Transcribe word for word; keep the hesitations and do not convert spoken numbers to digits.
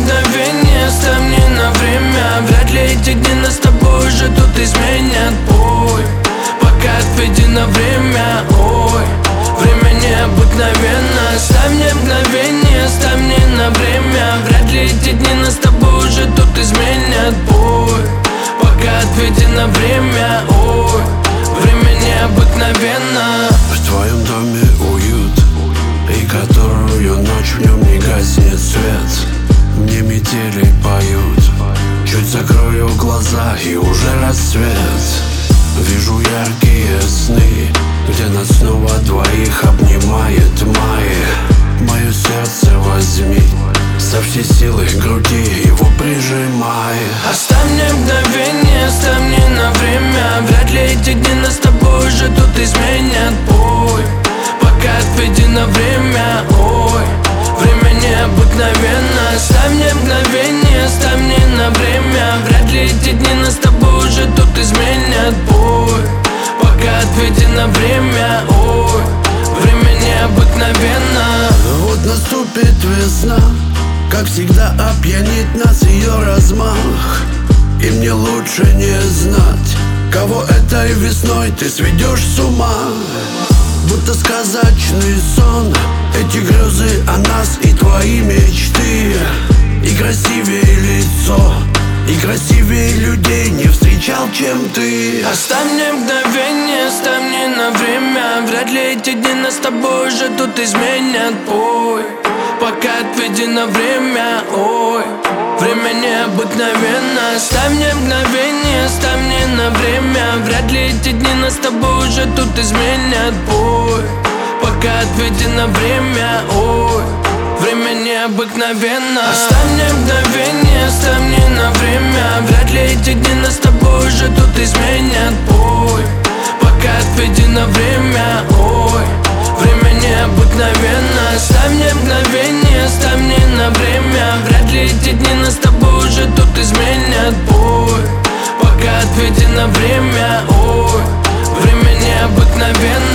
мгновение, ставь мне на время. Вряд ли эти дни нас с тобой уже тут изменят. Ой, пока отведи на время. Ой, время необыкновенно. Ставь мне мгновение, ставь мне на время. Вряд ли эти дни нас с тобой уже тут изменят. Ой, пока отведи на время. Ой, время необыкновенно. В твоем доме уют, и которую ночь в нем не гаснет свет. Мне метели поют, чуть закрою глаза и уже рассвет. Вижу яркие сны, где нас снова двоих обнимает май. Мое сердце возьми, со всей силы груди его прижимай. Оставь мне мгновение, ставь мне на время. Вряд ли эти дни нас с тобой уже тут изменят. Ой, пока отведи на время. Ой, время необыкновенно. Ставь мне мгновение, ставь мне на время. Вряд ли эти дни нас с тобой уже тут изменят. Ой, пока отведи на время. Ой, время необыкновенно. Вот наступит весна, как всегда опьянит нас ее размах. И мне лучше не знать, кого этой весной ты сведешь с ума. Будто сказочный сон, эти грезы о нас и твои мечты. И красивее лицо, и красивее людей не встречал, чем ты. Оставь мне мгновение, ставь мне на время. Вряд ли эти дни нас с тобой уже тут изменят. Ой, пока отведи на время. Ой, время необыкновенно. Ставь мне мгновение, ставь мне на время. Вряд ли эти дни нас с тобой уже тут изменят. Ой, пока отведи на время. Ой, время необыкновенно. Оставь мне мгновение, ставь мне на время. Вряд ли эти дни нас с тобой уже тут изменят. Ой, пока отведи на время. Ой, время необыкновенно. Ставь мне мгновение, ставь мне на время. Вряд ли эти дни нас с тобой уже тут изменят. Ой, пока отведи на время. Ой, время необыкновенно.